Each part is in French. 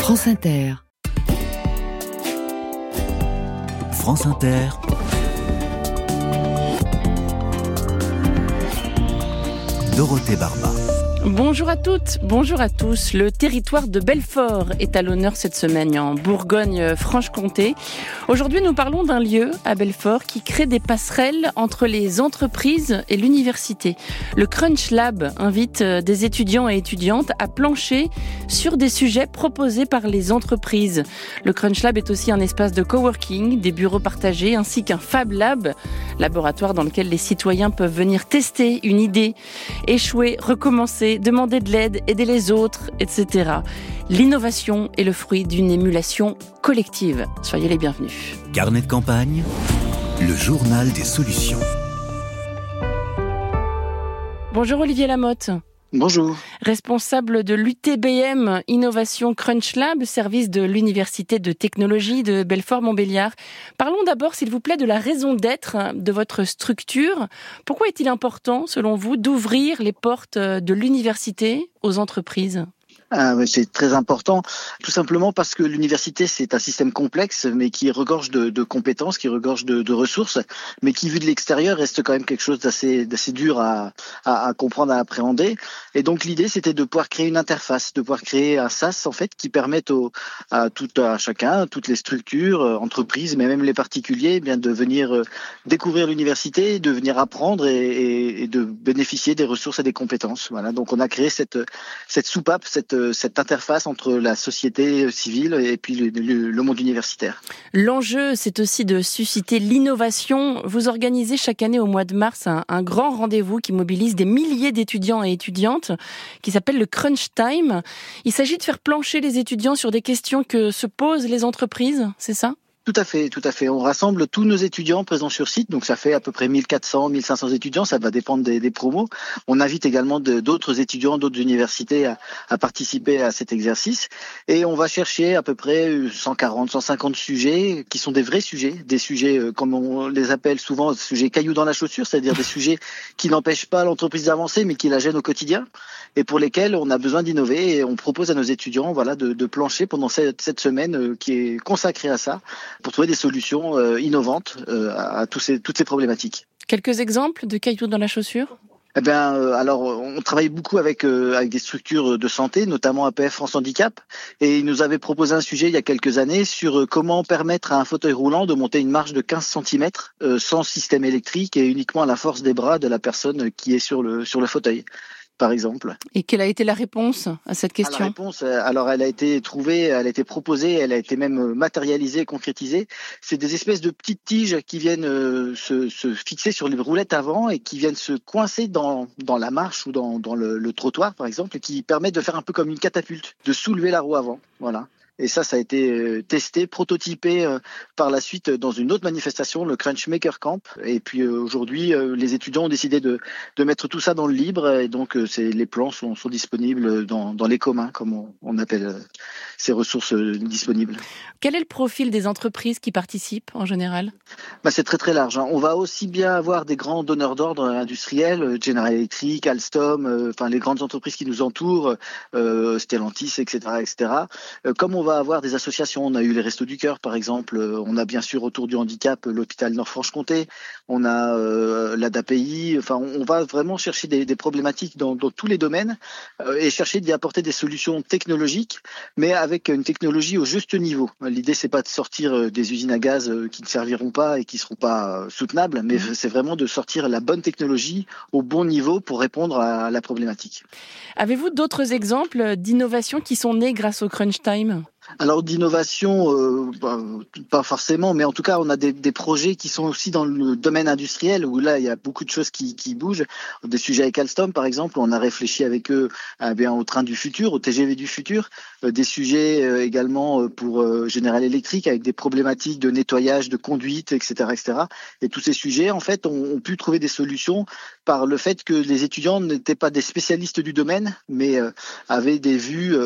France Inter. France Inter. Dorothée Barba. Bonjour à toutes, bonjour à tous. Le territoire de Belfort est à l'honneur cette semaine en Bourgogne-Franche-Comté. Aujourd'hui, nous parlons d'un lieu à Belfort qui crée des passerelles entre les entreprises et l'université. Le Crunch Lab invite des étudiants et étudiantes à plancher sur des sujets proposés par les entreprises. Le Crunch Lab est aussi un espace de coworking, des bureaux partagés ainsi qu'un Fab Lab, laboratoire dans lequel les citoyens peuvent venir tester une idée, échouer, recommencer, demander de l'aide, aider les autres, etc. L'innovation est le fruit d'une émulation collective. Soyez les bienvenus. Carnet de campagne, le journal des solutions. Bonjour Olivier Lamotte. Bonjour. Responsable de l'UTBM Innovation Crunch Lab, service de l'Université de technologie de Belfort-Montbéliard. Parlons d'abord, s'il vous plaît, de la raison d'être de votre structure. Pourquoi est-il important, selon vous, d'ouvrir les portes de l'université aux entreprises ? C'est très important, tout simplement parce que l'université, c'est un système complexe, mais qui regorge de compétences, qui regorge de ressources, mais qui, vu de l'extérieur, reste quand même quelque chose d'assez dur à comprendre, à appréhender. Et donc, l'idée, c'était de pouvoir créer une interface, de pouvoir créer un SaaS, en fait, qui permette à chacun, toutes les structures, entreprises, mais même les particuliers, eh bien, de venir découvrir l'université, de venir apprendre et de bénéficier des ressources et des compétences. Voilà. Donc, on a créé cette soupape, cette interface entre la société civile et puis le monde universitaire. L'enjeu, c'est aussi de susciter l'innovation. Vous organisez chaque année au mois de mars un grand rendez-vous qui mobilise des milliers d'étudiants et étudiantes, qui s'appelle le Crunch Time. Il s'agit de faire plancher les étudiants sur des questions que se posent les entreprises, c'est ça ? Tout à fait. On rassemble tous nos étudiants présents sur site, donc ça fait à peu près 1400, 1500 étudiants, ça va dépendre des promos. On invite également d'autres étudiants, d'autres universités à participer à cet exercice. Et on va chercher à peu près 140, 150 sujets qui sont des vrais sujets, des sujets, comme on les appelle souvent, des sujets cailloux dans la chaussure, c'est-à-dire des sujets qui n'empêchent pas l'entreprise d'avancer, mais qui la gênent au quotidien, et pour lesquels on a besoin d'innover. Et on propose à nos étudiants de plancher pendant cette semaine qui est consacrée à ça, pour trouver des solutions innovantes à toutes ces problématiques. Quelques exemples de cailloux dans la chaussure ? Alors, on travaille beaucoup avec des structures de santé, notamment APF France Handicap, et ils nous avaient proposé un sujet il y a quelques années sur comment permettre à un fauteuil roulant de monter une marche de 15 cm sans système électrique et uniquement à la force des bras de la personne qui est sur le fauteuil, par exemple. Et quelle a été la réponse à cette question ? La réponse, alors elle a été trouvée, elle a été proposée, elle a été même matérialisée, concrétisée. C'est des espèces de petites tiges qui viennent se fixer sur les roulettes avant et qui viennent se coincer dans la marche ou dans le trottoir, par exemple, et qui permettent de faire un peu comme une catapulte, de soulever la roue avant. Voilà. Et ça a été testé, prototypé par la suite dans une autre manifestation, le Crunch Maker Camp. Et puis aujourd'hui, les étudiants ont décidé de mettre tout ça dans le libre. Et donc, les plans sont disponibles dans les communs, comme on appelle ces ressources disponibles. Quel est le profil des entreprises qui participent en général ? C'est très très large. On va aussi bien avoir des grands donneurs d'ordre industriels, General Electric, Alstom, les grandes entreprises qui nous entourent, Stellantis, etc. Comme on va avoir des associations, on a eu les Restos du Cœur par exemple, on a bien sûr autour du handicap l'hôpital Nord-Franche-Comté, on a l'ADAPI, on va vraiment chercher des problématiques dans tous les domaines et chercher d'y apporter des solutions technologiques, mais avec une technologie au juste niveau. L'idée c'est pas de sortir des usines à gaz qui ne serviront pas et qui seront pas soutenables, mais c'est vraiment de sortir la bonne technologie au bon niveau pour répondre à la problématique. Avez-vous d'autres exemples d'innovations qui sont nées grâce au Crunch Time ? Alors d'innovation, pas forcément, mais en tout cas on a des projets qui sont aussi dans le domaine industriel où là il y a beaucoup de choses qui bougent. Des sujets avec Alstom par exemple, on a réfléchi avec eux au train du futur, au TGV du futur. Des sujets également pour General Electric avec des problématiques de nettoyage, de conduite, etc. Et tous ces sujets en fait ont pu trouver des solutions par le fait que les étudiants n'étaient pas des spécialistes du domaine, mais avaient des vues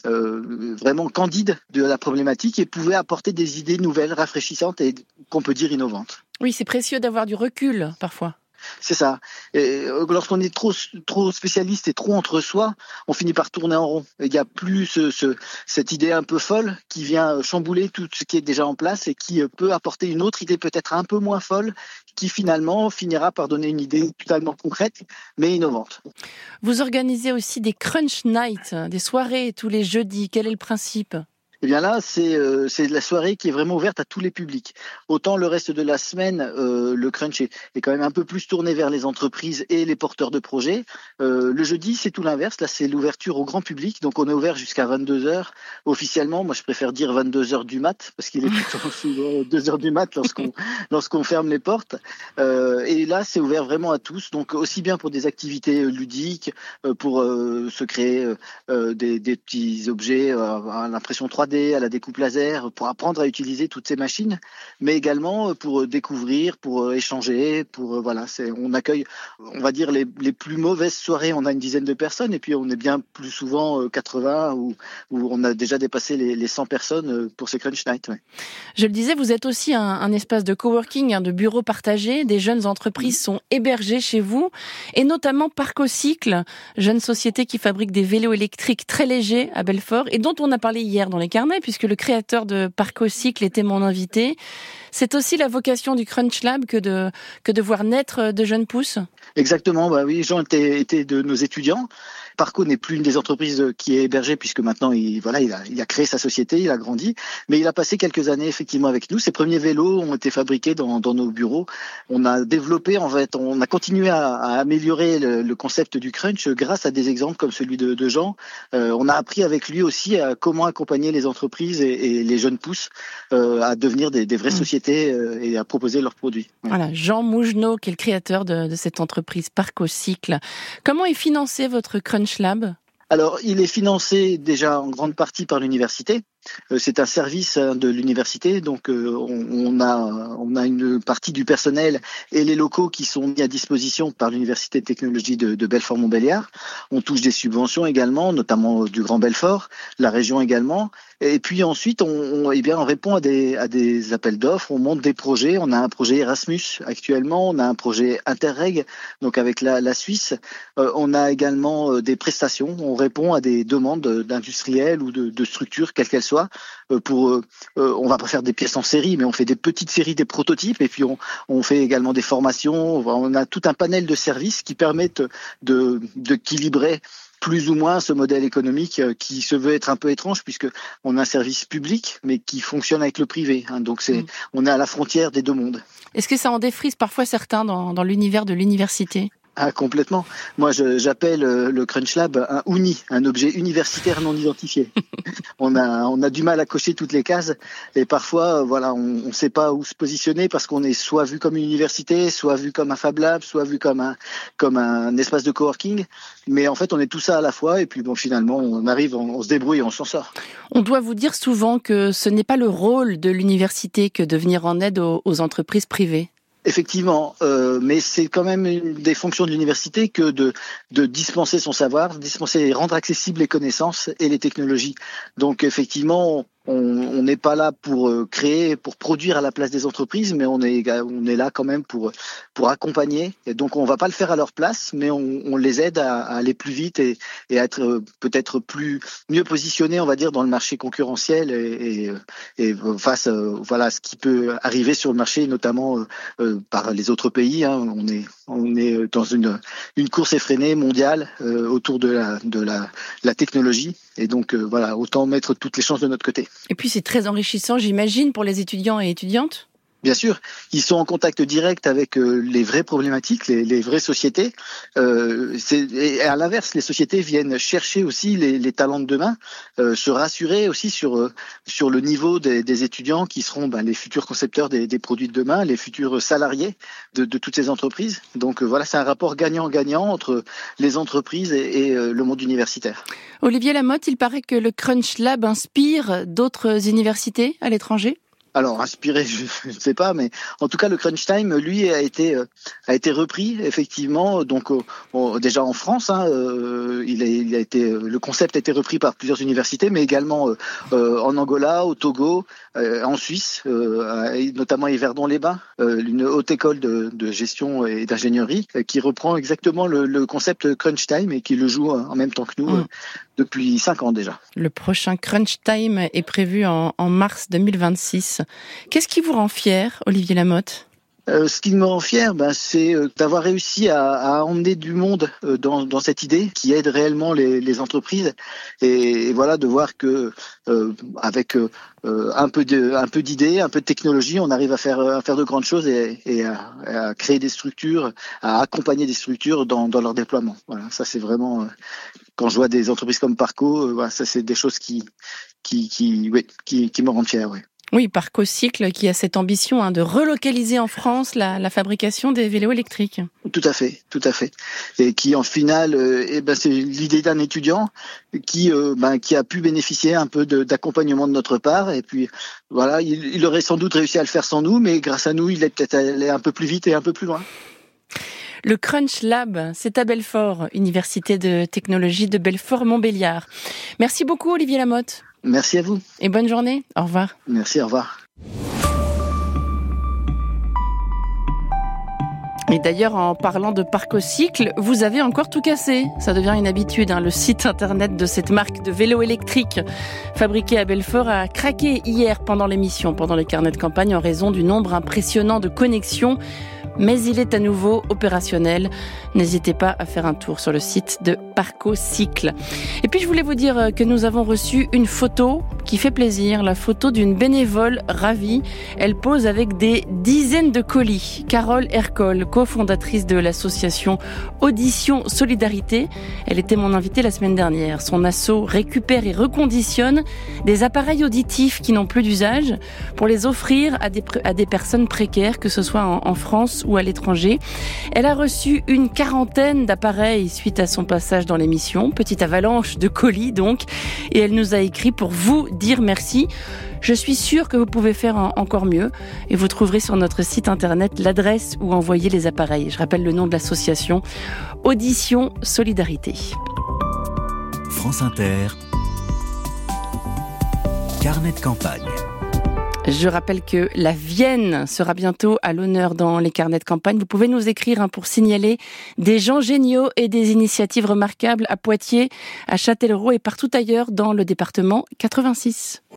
vraiment candides de la problématique et pouvaient apporter des idées nouvelles, rafraîchissantes et qu'on peut dire innovantes. Oui, c'est précieux d'avoir du recul parfois. C'est ça. Et lorsqu'on est trop spécialiste et trop entre soi, on finit par tourner en rond. Il n'y a plus cette idée un peu folle qui vient chambouler tout ce qui est déjà en place et qui peut apporter une autre idée peut-être un peu moins folle qui finalement finira par donner une idée totalement concrète mais innovante. Vous organisez aussi des crunch nights, des soirées tous les jeudis. Quel est le principe ? Eh bien là, c'est la soirée qui est vraiment ouverte à tous les publics. Autant le reste de la semaine, le crunch est quand même un peu plus tourné vers les entreprises et les porteurs de projets. Le jeudi, c'est tout l'inverse. Là, c'est l'ouverture au grand public. Donc, on est ouvert jusqu'à 22h. Officiellement, moi, je préfère dire 22h du mat, parce qu'il est plutôt souvent 2h du mat lorsqu'on ferme les portes. Et là, c'est ouvert vraiment à tous. Donc, aussi bien pour des activités ludiques, pour se créer des petits objets à l'impression 3D, à la découpe laser, pour apprendre à utiliser toutes ces machines, mais également pour découvrir, pour échanger, on accueille, on va dire, les plus mauvaises soirées, on a une dizaine de personnes, et puis on est bien plus souvent 80, où on a déjà dépassé les 100 personnes pour ces Crunch Night. Ouais. Je le disais, vous êtes aussi un espace de coworking, de bureaux partagés, des jeunes entreprises sont hébergées chez vous, et notamment Parcocycle, jeune société qui fabrique des vélos électriques très légers à Belfort, et dont on a parlé hier dans les carnets, puisque le créateur de Parcocycle était mon invité. C'est aussi la vocation du Crunch Lab que de voir naître de jeunes pousses. Exactement, bah oui, Jean était de nos étudiants. Parco n'est plus une des entreprises qui est hébergée puisque maintenant il a créé sa société, il a grandi, mais il a passé quelques années effectivement avec nous. Ses premiers vélos ont été fabriqués dans nos bureaux. On a développé, en fait, on a continué à améliorer le concept du crunch grâce à des exemples comme celui de Jean. On a appris avec lui aussi à comment accompagner les entreprises et les jeunes pousses à devenir des vraies sociétés et à proposer leurs produits. Voilà, Jean Mougenot qui est le créateur de cette entreprise Parcocycle. Comment est financé votre Crunch Lab ? Alors, il est financé déjà en grande partie par l'université. C'est un service de l'université, donc on a une partie du personnel et les locaux qui sont mis à disposition par l'université de technologie de Belfort-Montbéliard. On touche des subventions également, notamment du Grand Belfort, la région également. Et puis ensuite, on répond à des appels d'offres, on monte des projets. On a un projet Erasmus actuellement, on a un projet Interreg, donc avec la Suisse. On a également des prestations. On répond à des demandes d'industriels ou de structures, quelles qu'elles soient. On va pas faire des pièces en série, mais on fait des petites séries, des prototypes, et puis on fait également des formations. On a tout un panel de services qui permettent d'équilibrer plus ou moins ce modèle économique qui se veut être un peu étrange puisque on a un service public mais qui fonctionne avec le privé. Donc on est à la frontière des deux mondes. Est-ce que ça en défrise parfois certains dans l'univers de l'université ? Ah, complètement. Moi, j'appelle le Crunch Lab un UNI, un objet universitaire non identifié. On a du mal à cocher toutes les cases et parfois, on sait pas où se positionner parce qu'on est soit vu comme une université, soit vu comme un Fab Lab, soit vu comme un espace de coworking. Mais en fait, on est tout ça à la fois et puis finalement, on se débrouille et on s'en sort. On doit vous dire souvent que ce n'est pas le rôle de l'université que de venir en aide aux entreprises privées. Effectivement, mais c'est quand même une des fonctions de l'université que de dispenser son savoir, dispenser et rendre accessibles les connaissances et les technologies. Donc effectivement, on n'est pas là pour créer, pour produire à la place des entreprises, mais on est là quand même pour accompagner. Et donc on va pas le faire à leur place, mais on les aide à aller plus vite et à être peut-être mieux positionnés, on va dire, dans le marché concurrentiel et face à ce qui peut arriver sur le marché, notamment par les autres pays. On est dans une course effrénée mondiale autour de la technologie. Et donc autant mettre toutes les chances de notre côté. Et puis c'est très enrichissant, j'imagine, pour les étudiants et étudiantes. Bien sûr, ils sont en contact direct avec les vraies problématiques, les vraies sociétés. Et à l'inverse, les sociétés viennent chercher aussi les talents de demain, se rassurer aussi sur le niveau des étudiants qui seront les futurs concepteurs des produits de demain, les futurs salariés de toutes ces entreprises. Donc c'est un rapport gagnant-gagnant entre les entreprises et le monde universitaire. Olivier Lamotte, il paraît que le Crunch Lab inspire d'autres universités à l'étranger ? Alors inspiré, je ne sais pas, mais en tout cas le crunch time, lui, a été repris effectivement. Donc déjà en France, le concept a été repris par plusieurs universités, mais également en Angola, au Togo, en Suisse, notamment à Yverdon-les-Bains, une haute école de gestion et d'ingénierie qui reprend exactement le concept crunch time et qui le joue en même temps que nous depuis 5 ans déjà. Le prochain crunch time est prévu en mars 2026. Qu'est-ce qui vous rend fier, Olivier Lamotte ? Ce qui me rend fier, c'est d'avoir réussi à emmener du monde dans cette idée qui aide réellement les entreprises et voilà, de voir que avec un peu d'idées, un peu de technologie, on arrive à faire de grandes choses et à créer des structures, à accompagner des structures dans leur déploiement. Voilà, ça c'est vraiment quand je vois des entreprises comme Parco, voilà, ça c'est des choses qui me rendent fier. Ouais. Oui, Parco Cycle qui a cette ambition de relocaliser en France la fabrication des vélos électriques. Tout à fait. Et qui en finale, c'est l'idée d'un étudiant qui a pu bénéficier un peu d'accompagnement de notre part. Et puis voilà, il aurait sans doute réussi à le faire sans nous, mais grâce à nous, il est peut-être allé un peu plus vite et un peu plus loin. Le Crunch Lab, c'est à Belfort, Université de technologie de Belfort-Montbéliard. Merci beaucoup Olivier Lamotte. Merci à vous. Et bonne journée. Au revoir. Merci, au revoir. Et d'ailleurs, en parlant de Parco Cycle, vous avez encore tout cassé. Ça devient une habitude. Le site internet de cette marque de vélos électriques fabriqués à Belfort a craqué hier pendant l'émission, pendant les carnets de campagne, en raison du nombre impressionnant de connexions. Mais il est à nouveau opérationnel. N'hésitez pas à faire un tour sur le site de Parco Cycle. Et puis je voulais vous dire que nous avons reçu une photo qui fait plaisir, la photo d'une bénévole ravie. Elle pose avec des dizaines de colis. Carole Hercole, cofondatrice de l'association Audition Solidarité. Elle était mon invitée la semaine dernière. Son asso récupère et reconditionne des appareils auditifs qui n'ont plus d'usage pour les offrir à des personnes précaires, que ce soit en France ou à l'étranger. Elle a reçu une 40aine d'appareils suite à son passage dans l'émission. Petite avalanche de colis donc. Et elle nous a écrit pour vous dire merci. Je suis sûre que vous pouvez faire encore mieux. Et vous trouverez sur notre site internet l'adresse où envoyer les appareils. Je rappelle le nom de l'association Audition Solidarité. France Inter, carnet de campagne. Je rappelle que la Vienne sera bientôt à l'honneur dans les carnets de campagne. Vous pouvez nous écrire pour signaler des gens géniaux et des initiatives remarquables à Poitiers, à Châtellerault et partout ailleurs dans le département 86.